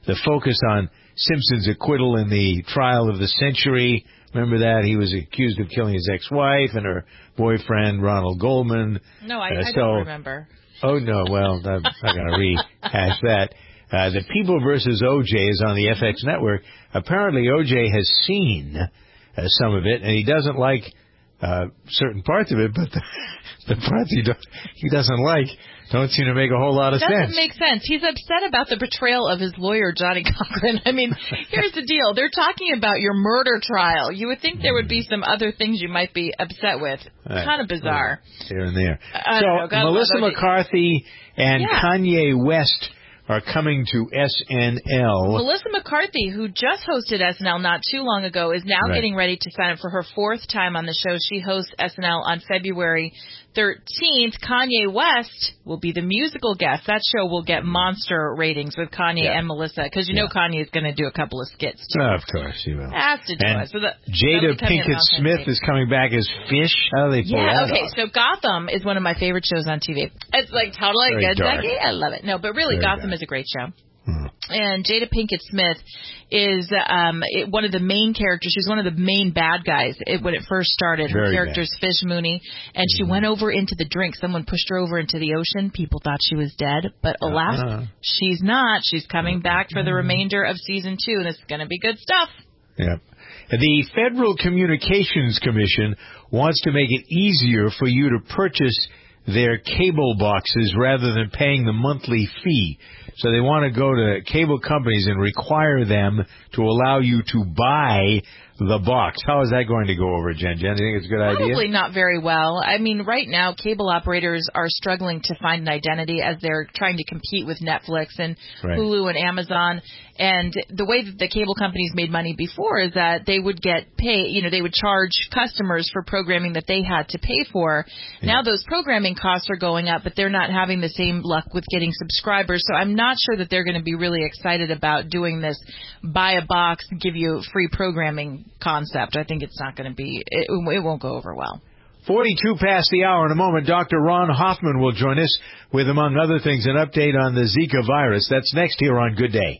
S2: the focus on Simpson's acquittal in the trial of the century. Remember that? He was accused of killing his ex-wife and her boyfriend, Ronald Goldman.
S3: No, I,
S2: uh,
S3: I
S2: so,
S3: don't remember.
S2: Oh, no. Well, I'm not going to rehash that. Uh, the People versus O J is on the F X network. Apparently, O J has seen uh, some of it, and he doesn't like uh, certain parts of it, but the, the parts he, do, he doesn't like don't seem to make a whole lot of
S3: Doesn't
S2: sense.
S3: Doesn't make sense. He's upset about the betrayal of his lawyer, Johnny Cochran. I mean, here's the deal. They're talking about your murder trial. You would think there would be some other things you might be upset with.
S2: Right.
S3: Kind of bizarre.
S2: Here and there.
S3: I
S2: so,
S3: don't know. God
S2: Melissa
S3: love
S2: McCarthy and
S3: yeah.
S2: Kanye West are coming to S N L.
S3: Melissa McCarthy, who just hosted S N L not too long ago, is now
S2: right.
S3: getting ready to sign up for her fourth time on the show. She hosts S N L on February thirteenth. Kanye West will be the musical guest. That show will get monster ratings with Kanye
S2: yeah.
S3: and Melissa, because you
S2: yeah.
S3: know Kanye is going to do a couple of skits, too.
S2: Oh, of course, he will.
S3: Has to do
S2: and
S3: it. So the,
S2: Jada Pinkett Smith is coming back as Fish. How do they pull
S3: yeah,
S2: that
S3: okay,
S2: off?
S3: so Gotham is one of my favorite shows on T V. It's like totally
S2: Very
S3: good.
S2: dark.
S3: I love it. No, but really,
S2: Very
S3: Gotham
S2: dark.
S3: is a great show.
S2: Hmm.
S3: And Jada Pinkett Smith is um, it, one of the main characters. She's one of the main bad guys it, when it first started. Her
S2: Very
S3: character's
S2: bad.
S3: Fish Mooney, and she went over into the drink. Someone pushed her over into the ocean. People thought she was dead, but alas,
S2: Uh-huh.
S3: she's not. She's coming back for the remainder of season two, and it's going to be good stuff.
S2: Yep. The Federal Communications Commission wants to make it easier for you to purchase their cable boxes rather than paying the monthly fee. So they want to go to cable companies and require them to allow you to buy the box. How is that going to go over, Jen? Jen, do you think it's a good idea?
S3: Probably not very well. I mean, right now, cable operators are struggling to find an identity as they're trying to compete with Netflix and
S2: right.
S3: Hulu and Amazon. And the way that the cable companies made money before is that they would get pay, you know, they would charge customers for programming that they had to pay for. Yeah. Now those programming costs are going up, but they're not having the same luck with getting subscribers. So I'm not sure that they're going to be really excited about doing this buy a box, give you free programming concept. I think it's not going to be, it, it won't go over well.
S2: forty-two past the hour. In a moment, Doctor Ron Hoffman will join us with, among other things, an update on the Zika virus. That's next here on Good Day.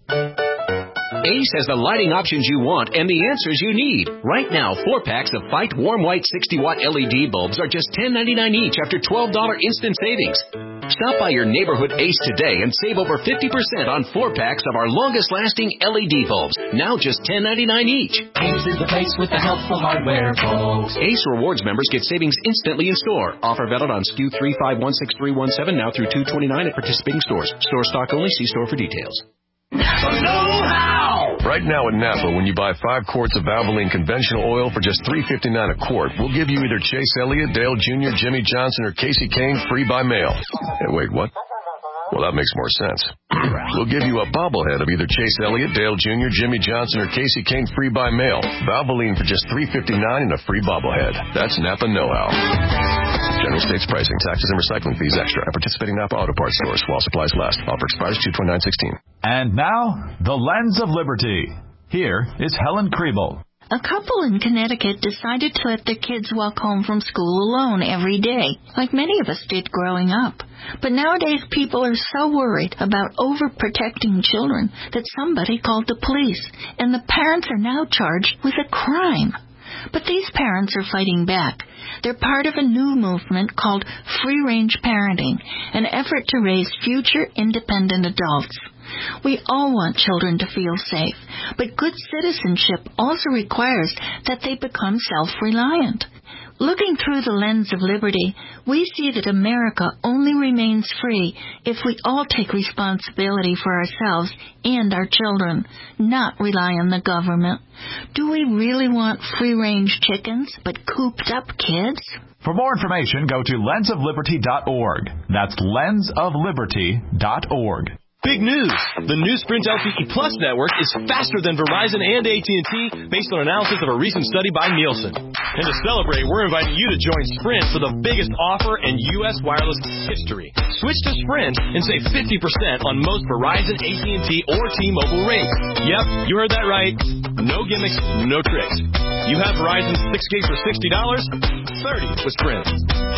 S15: Ace has the lighting options you want and the answers you need. Right now, four packs of Fight Warm White sixty watt L E D bulbs are just ten ninety-nine each after twelve dollars instant savings. Stop by your neighborhood Ace today and save over fifty percent on four packs of our longest-lasting L E D bulbs, now just ten ninety-nine each.
S23: Ace is the place with the helpful hardware, folks.
S15: Ace Rewards members get savings instantly in store. Offer valid on S K U three five one six three one seven now through two twenty-nine at participating stores. Store stock only. See store for details.
S23: Napa know-how!
S10: Right now at Napa, when you buy five quarts of Valvoline conventional oil for just three fifty-nine a quart, we'll give you either Chase Elliott, Dale Junior, Jimmy Johnson, or Casey Kane free by mail. Hey, wait, what? Well, that makes more sense. We'll give you a bobblehead of either Chase Elliott, Dale Junior, Jimmy Johnson, or Casey Kane free by mail. Valvoline for just three fifty-nine and a free bobblehead. That's Napa know-how. General States pricing, taxes, and recycling fees extra. At participating Napa Auto Parts stores while supplies last. Offer expires two twenty-nine sixteen.
S16: And now, the Lens of Liberty. Here is Helen Kriebel.
S17: A couple in Connecticut decided to let their kids walk home from school alone every day, like many of us did growing up. But nowadays people are so worried about overprotecting children that somebody called the police, and the parents are now charged with a crime. But these parents are fighting back. They're part of a new movement called free-range parenting, an effort to raise future independent adults. We all want children to feel safe, but good citizenship also requires that they become self-reliant. Looking through the lens of liberty, we see that America only remains free if we all take responsibility for ourselves and our children, not rely on the government. Do we really want free-range chickens but cooped-up kids?
S16: For more information, go to lens of liberty dot org. That's lens of liberty dot org.
S18: Big news! The new Sprint L T E Plus network is faster than Verizon and A T and T based on analysis of a recent study by Nielsen. And to celebrate, we're inviting you to join Sprint for the biggest offer in U S wireless history. Switch to Sprint and save fifty percent on most Verizon, A T and T, or T-Mobile rates. Yep, you heard that right. No gimmicks, no tricks. You have Verizon six gig for sixty dollars, thirty dollars with Sprint.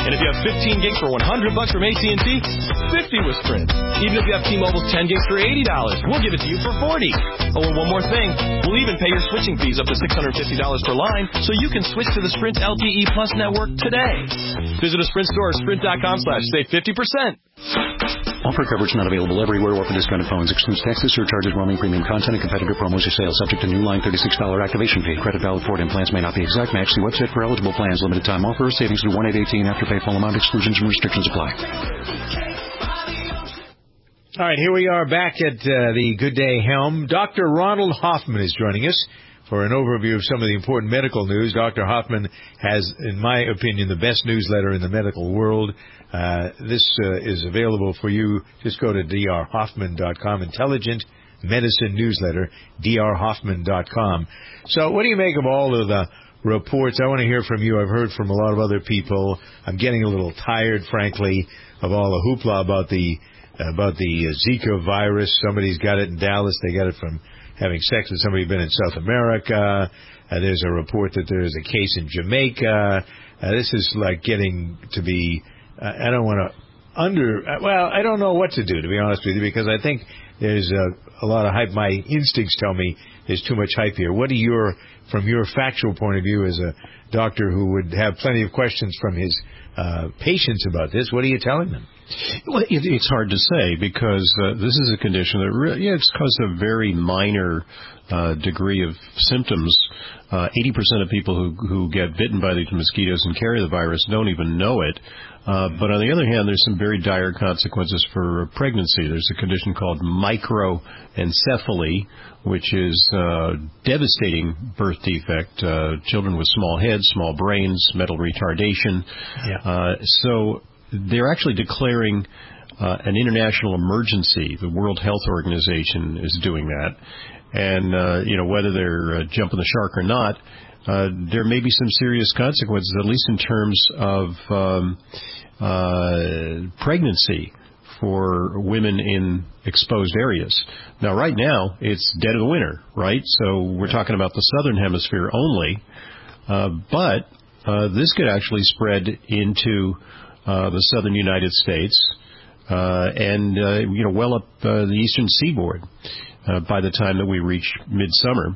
S18: And if you have fifteen gigs for one hundred bucks from A T and T, fifty with Sprint. Even if you have T-Mobile's ten gigs for eighty dollars, we'll give it to you for forty dollars. Oh, and one more thing. We'll even pay your switching fees up to six hundred fifty dollars per line, so you can switch to the Sprint L T E Plus network today. Visit a Sprint store or sprint.com slash save fifty percent.
S1: Offer coverage not available everywhere or for discounted phones. Excludes taxes, surcharges, roaming, premium content, and competitor promos or sales. Subject to new line thirty-six dollars activation fee. Credit valid for and plans may not be exact match. See website for eligible plans. Limited time offer. Savings through one eight eighteen. After pay full amount. Exclusions and restrictions apply.
S2: All right, here we are back at uh, the Good Day Helm. Doctor Ronald Hoffman is joining us for an overview of some of the important medical news. Doctor Hoffman has, in my opinion, the best newsletter in the medical world. Uh, this uh, is available for you. Just go to d r hoffman dot com, Intelligent Medicine Newsletter, d r hoffman dot com. So what do you make of all of the reports? I want to hear from you. I've heard from a lot of other people. I'm getting a little tired, frankly, of all the hoopla about the about the Zika virus. Somebody's got it in Dallas. They got it from having sex with somebody who's been in South America. Uh, there's a report that there's a case in Jamaica. Uh, this is like getting to be, uh, I don't want to under, uh, well, I don't know what to do, to be honest with you, because I think there's a, a lot of hype. My instincts tell me there's too much hype here. What are your, from your factual point of view as a doctor who would have plenty of questions from his uh, patients about this, what are you telling them?
S4: Well, it, it's hard to say because uh, this is a condition that really, yeah, it's caused a very minor uh, degree of symptoms. Uh, eighty percent of people who who get bitten by these mosquitoes and carry the virus don't even know it. Uh, but on the other hand, there's some very dire consequences for pregnancy. There's a condition called microencephaly, which is uh, devastating birth defect. Uh, children with small heads, small brains, mental retardation.
S2: Yeah.
S4: Uh, so they're actually declaring uh, an international emergency. The World Health Organization is doing that. And, uh, you know, whether they're uh, jumping the shark or not, uh, there may be some serious consequences, at least in terms of um, uh, pregnancy for women in exposed areas. Now, right now, it's dead of the winter, right? So we're talking about the southern hemisphere only. Uh, but uh, this could actually spread into uh, the southern United States uh, and, uh, you know, well up uh, the eastern seaboard uh, by the time that we reach midsummer.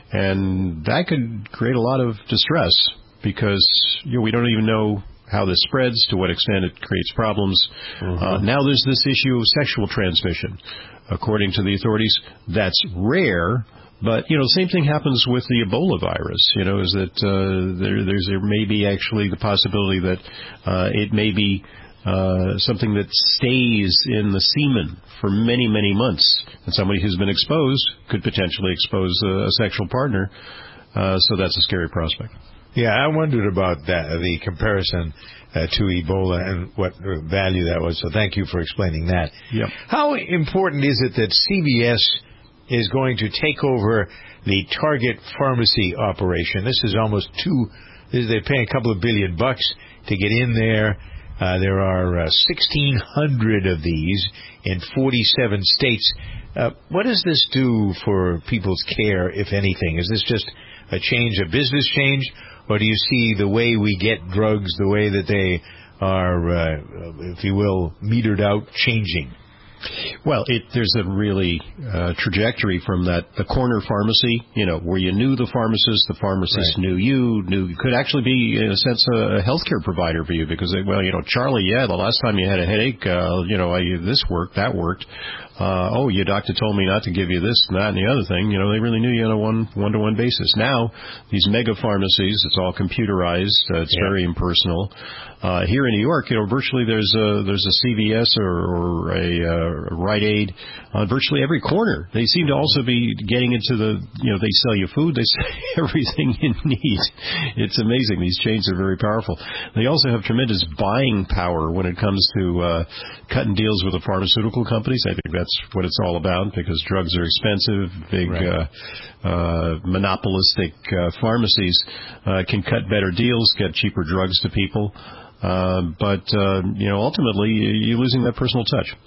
S4: And that could create a lot of distress because, you know, we don't even know how this spreads, to what extent it creates problems. Mm-hmm. Uh, now there's this issue of sexual transmission. According to the authorities, that's rare, but, you know, the same thing happens with the Ebola virus, you know, is that uh, there, there's, there may be actually the possibility that uh, it may be uh, something that stays in the semen for many, many months. And somebody who's been exposed could potentially expose a, a sexual partner. Uh, so that's a scary prospect.
S2: Yeah, I wondered about that, the comparison uh, to Ebola and what value that was. So thank you for explaining that.
S4: Yep.
S2: How important is it that C V S is going to take over the Target pharmacy operation? This is almost two. They're paying a couple of billion bucks to get in there. Uh, there are uh, sixteen hundred of these in forty-seven states. Uh, what does this do for people's care, if anything? Is this just a change, a business change? Or do you see the way we get drugs, the way that they are, uh, if you will, metered out, changing?
S4: Well, it, there's a really uh, trajectory from that, the corner pharmacy, you know, where you knew the pharmacist, the pharmacist right. knew you, knew could actually be, in a sense, a healthcare provider for you because, they, well, you know, Charlie, yeah, the last time you had a headache, uh, you know, I, this worked, that worked. Uh, oh, your doctor told me not to give you this and that and the other thing. You know, they really knew you on a one, one-to-one basis. Now, these mega pharmacies, it's all computerized. Uh, it's yeah. very impersonal. Uh, here in New York, you know, virtually there's a, there's a C V S or, or a, uh, Rite Aid on virtually every corner. They seem to also be getting into the, you know, they sell you food, they sell everything you need. It's amazing. These chains are very powerful. They also have tremendous buying power when it comes to uh, cutting deals with the pharmaceutical companies. I think that's what it's all about because drugs are expensive. Big right. uh, uh, monopolistic uh, pharmacies uh, can cut better deals, get cheaper drugs to people. Uh, but, uh, you know, ultimately, you're losing that personal touch.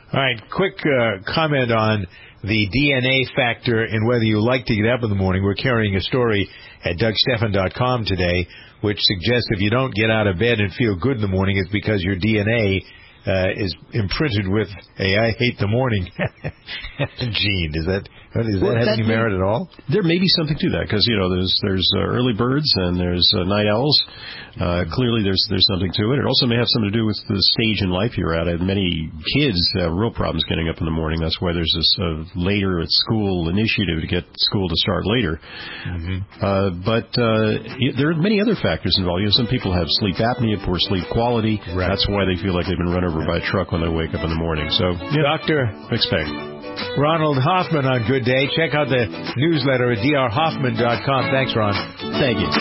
S2: All right, quick uh, comment on the D N A factor and whether you like to get up in the morning. We're carrying a story at Doug Stephan dot com today, which suggests if you don't get out of bed and feel good in the morning, it's because your D N A uh, is imprinted with a I hate the morning gene. Is that does
S4: well,
S2: that have
S4: that
S2: any
S4: may,
S2: merit at all?
S4: There may be something to that because you know there's there's uh, early birds and there's uh, night owls. Uh, clearly, there's there's something to it. It also may have something to do with the stage in life you're at. I have many kids have real problems getting up in the morning. That's why there's this uh, later at school initiative to get school to start later.
S2: Mm-hmm.
S4: Uh, but uh, there are many other factors involved. You know, some people have sleep apnea, poor sleep quality.
S2: Right.
S4: That's why they feel like they've been run over by a truck when they wake up in the morning. So, yeah,
S2: Doctor
S4: expect.
S2: Ronald Hoffman on Good Day. Check out the newsletter at D R Hoffman dot com. Thanks, Ron.
S4: Thank you.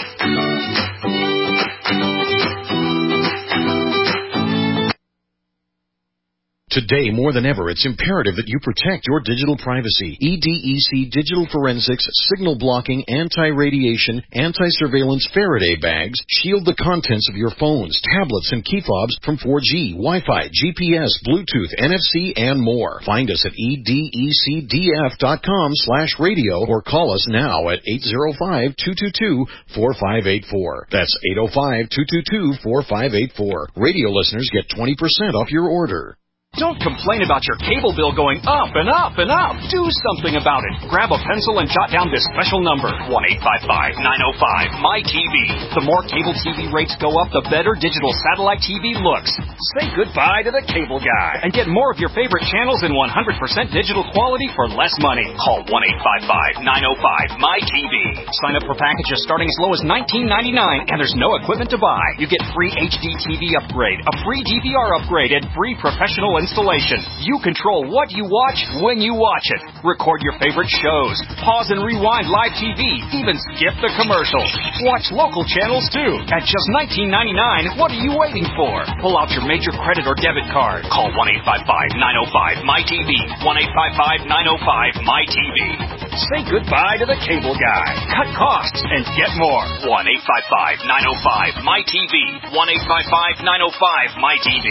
S7: Today, more than ever, it's imperative that you protect your digital privacy. E D E C Digital Forensics, signal blocking, anti-radiation, anti-surveillance Faraday bags shield the contents of your phones, tablets, and key fobs from four G, Wi-Fi, G P S, Bluetooth, N F C, and more. Find us at E D E C D F dot com slash radio or call us now at eight oh five, two two two, four five eight four. That's eight oh five, two two two, four five eight four. Radio listeners get twenty percent off your order.
S5: Don't complain about your cable bill going up and up and up. Do something about it. Grab a pencil and jot down this special number, one eight five five, nine oh five, M Y T V. The more cable T V rates go up, the better digital satellite T V looks. Say goodbye to the cable guy and get more of your favorite channels in one hundred percent digital quality for less money. Call one eight five five, nine oh five, M Y T V. Sign up for packages starting as low as nineteen ninety-nine, and there's no equipment to buy. You get free H D T V upgrade, a free D V R upgrade, and free professional installation. You control what you watch when you watch it. Record your favorite shows. Pause and rewind live T V. Even skip the commercials. Watch local channels too. At just nineteen ninety-nine, what are you waiting for? Pull out your major credit or debit card. Call one eight five five, nine oh five, M Y T V. one eight five five, nine oh five, M Y T V. Say goodbye to the cable guy. Cut costs and get more. one eight five five, nine oh five, M Y T V. one eight five five, nine oh five, M Y T V.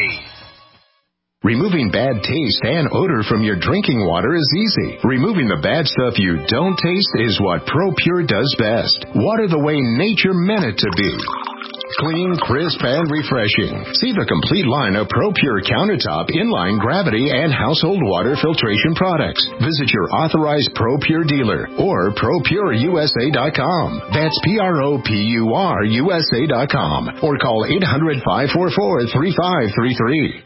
S14: Removing bad taste and odor from your drinking water is easy. Removing the bad stuff you don't taste is what ProPure does best. Water the way nature meant it to be. Clean, crisp, and refreshing. See the complete line of ProPure countertop, inline, gravity, and household water filtration products. Visit your authorized ProPure dealer or Pro Pure U S A dot com. That's P R O P U R U S A dot com. Or call eight hundred, five four four, three five three three.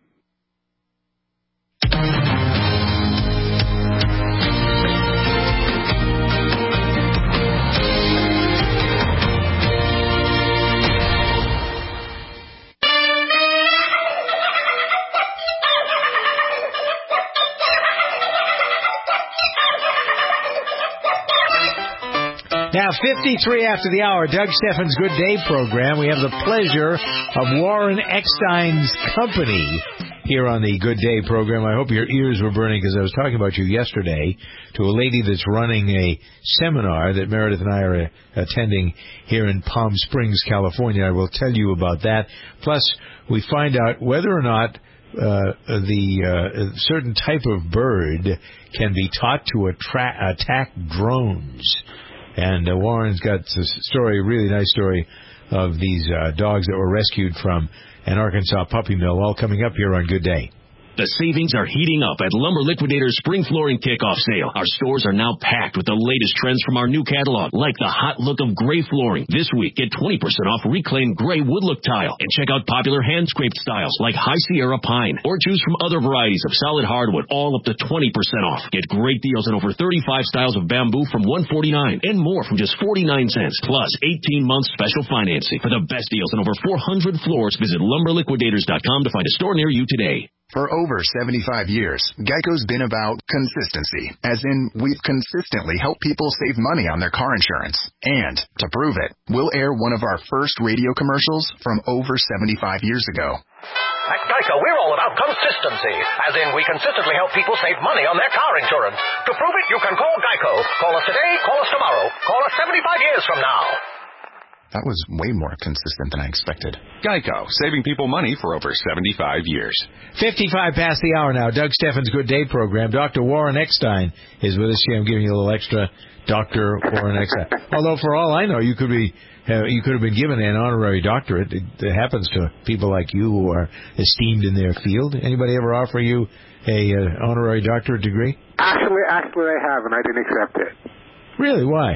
S2: Now, fifty-three after the hour, Doug Stephan's Good Day program. We have the pleasure of Warren Eckstein's company here on the Good Day program. I hope your ears were burning because I was talking about you yesterday to a lady that's running a seminar that Meredith and I are attending here in Palm Springs, California. I will tell you about that. Plus, we find out whether or not Uh, the uh, certain type of bird can be taught to attra- attack drones. And uh, Warren's got a story, a really nice story of these uh, dogs that were rescued from an Arkansas puppy mill, all coming up here on Good Day.
S19: The savings are heating up at Lumber Liquidators Spring Flooring Kickoff Sale. Our stores are now packed with the latest trends from our new catalog, like the hot look of gray flooring. This week, get twenty percent off reclaimed gray wood look tile. And check out popular hand-scraped styles like High Sierra Pine. Or choose from other varieties of solid hardwood, all up to twenty percent off. Get great deals on over thirty-five styles of bamboo from one forty-nine and more from just forty-nine cents. Plus, eighteen months special financing. For the best deals on over four hundred floors, visit lumber liquidators dot com to find a store near you today.
S20: For over seventy-five years, Geico's been about consistency, as in we've consistently helped people save money on their car insurance. And to prove it, we'll air one of our first radio commercials from over seventy-five years ago.
S21: At Geico, we're all about consistency, as in we consistently help people save money on their car insurance. To prove it, you can call Geico. Call us today, call us tomorrow, call us seventy-five years from now.
S20: That was way more consistent than I expected.
S6: Geico, saving people money for over seventy-five years.
S2: fifty-five past the hour now. Doug Steffens' Good Day program. Doctor Warren Eckstein is with us here. I'm giving you a little extra Doctor Warren Eckstein. Although, for all I know, you could be uh, you could have been given an honorary doctorate. It, it happens to people like you who are esteemed in their field. Anybody ever offer you a uh, honorary doctorate degree?
S9: Actually, actually, I have, and I didn't accept it.
S2: Really? Why?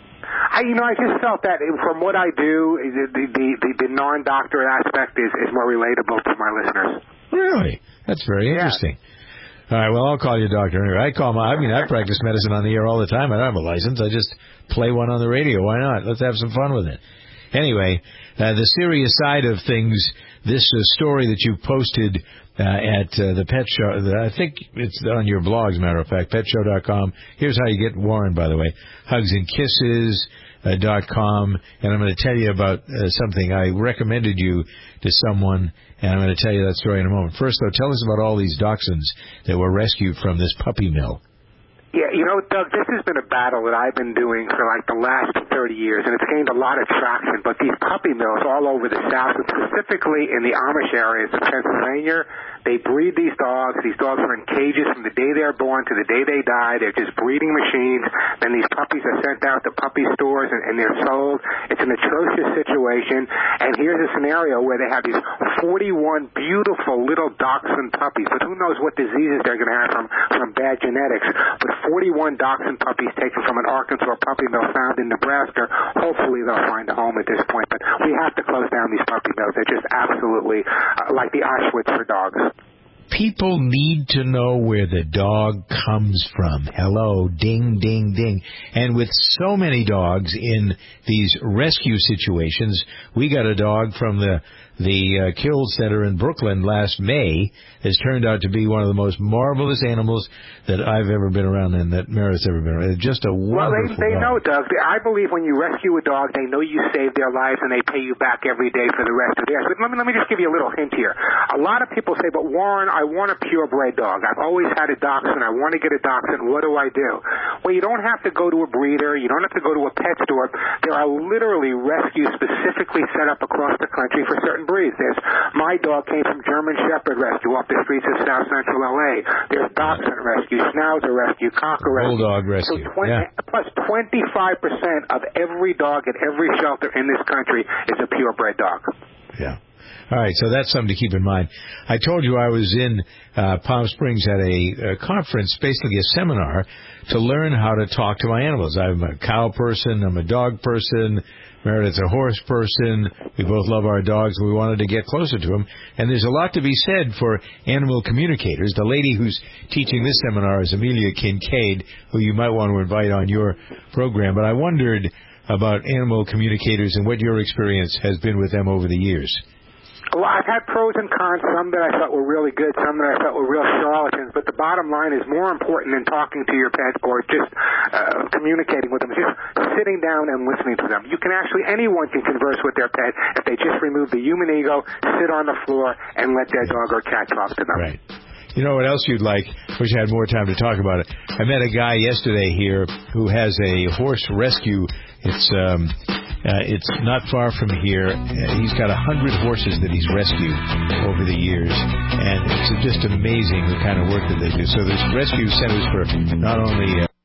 S9: I, you know, I just felt that from what I do, the the, the, the non-doctorate aspect is, is more relatable to my listeners.
S2: Really? That's very interesting. Yeah. All right, well, I'll call you doctor anyway. I call my, I mean, I practice medicine on the air all the time. I don't have a license. I just play one on the radio. Why not? Let's have some fun with it. Anyway, uh, the serious side of things, this uh, story that you posted uh, at uh, the Pet Show, I think it's on your blog, as a matter of fact, pet show dot com. Here's how you get Warren, by the way, hugs and kisses dot com, and I'm going to tell you about uh, something. I recommended you to someone, and I'm going to tell you that story in a moment. First, though, tell us about all these dachshunds that were rescued from this puppy mill.
S9: Yeah, you know, Doug, this has been a battle that I've been doing for like the last thirty years, and it's gained a lot of traction. But these puppy mills all over the South, and specifically in the Amish areas of Pennsylvania, they breed these dogs. These dogs are in cages from the day they're born to the day they die. They're just breeding machines. Then these puppies are sent out to puppy stores, and, and they're sold. It's an atrocious situation. And here's a scenario where they have these forty-one beautiful little dachshund puppies, but who knows what diseases they're going to have from, from bad genetics. But forty-one dachshund puppies taken from an Arkansas puppy mill found in Nebraska. Hopefully they'll find a home at this point. But we have to close down these puppy mills. They're just absolutely uh, like the Auschwitz for dogs.
S2: People need to know where the dog comes from. Hello, ding, ding, ding. And with so many dogs in these rescue situations, we got a dog from the the uh, kill center in Brooklyn last May. Has turned out to be one of the most marvelous animals that I've ever been around and that Meredith's ever been around. It's just a wonderful
S9: Well, they, they
S2: dog.
S9: know, Doug. I believe when you rescue a dog, they know you saved their lives and they pay you back every day for the rest of theirs. But let me, let me just give you a little hint here. A lot of people say, but Warren, I want a purebred dog. I've always had a dachshund. I want to get a dachshund. What do I do? Well, you don't have to go to a breeder. You don't have to go to a pet store. There are literally rescues specifically set up across the country for certain breeds. There's my dog came from German Shepherd Rescue off the streets of South Central L A. There's Dachshund Rescue, Schnauzer Rescue, Cocker Rescue.
S2: Bulldog Rescue.
S9: So twenty,
S2: yeah.
S9: Plus twenty-five percent of every dog at every shelter in this country is a purebred dog.
S2: Yeah. All right, so that's something to keep in mind. I told you I was in uh, Palm Springs at a, a conference, basically a seminar, to learn how to talk to my animals. I'm a cow person. I'm a dog person. Meredith's a horse person. We both love our dogs, and we wanted to get closer to them. And there's a lot to be said for animal communicators. The lady who's teaching this seminar is Amelia Kincaid, who you might want to invite on your program. But I wondered about animal communicators and what your experience has been with them over the years.
S9: Well, I've had pros and cons, some that I thought were really good, some that I thought were real charlatans, but the bottom line is more important than talking to your pet or just uh, communicating with them, just sitting down and listening to them. You can actually, anyone can converse with their pet if they just remove the human ego, sit on the floor, and let their dog or cat talk to them.
S2: Right. You know what else you'd like? Wish I had more time to talk about it. I met a guy yesterday here who has a horse rescue. It's um, uh, it's not far from here. Uh, he's got a hundred horses that he's rescued over the years, and it's just amazing the kind of work that they do. So there's rescue centers for not only. Uh,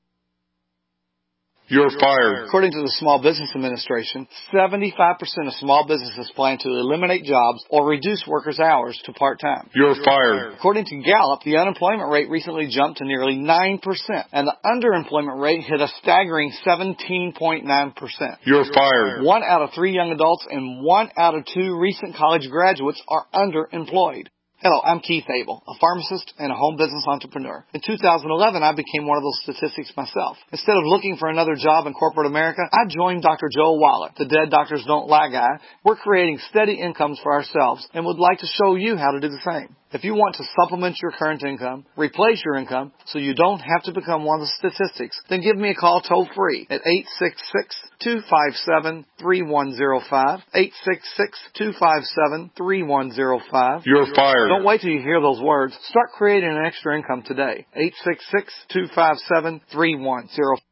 S22: You're fired. According to the Small Business Administration, seventy-five percent of small businesses plan to eliminate jobs or reduce workers' hours to part-time. You're fired. According to Gallup, the unemployment rate recently jumped to nearly nine percent, and the underemployment rate hit a staggering seventeen point nine percent. You're fired. One out of three young adults and one out of two recent college graduates are underemployed. Hello, I'm Keith Abel, a pharmacist and a home business entrepreneur. In two thousand eleven, I became one of those statistics myself. Instead of looking for another job in corporate America, I joined Doctor Joel Wallach, the Dead Doctors Don't Lie guy. We're creating steady incomes for ourselves and would like to show you how to do the same. If you want to supplement your current income, replace your income, so you don't have to become one of the statistics, then give me a call toll-free at eight six six, two five seven, three one zero five, eight six six, two five seven, three one zero five. You're fired. Don't wait till you hear those words. Start creating an extra income today. eight six six, two five seven, three one zero five.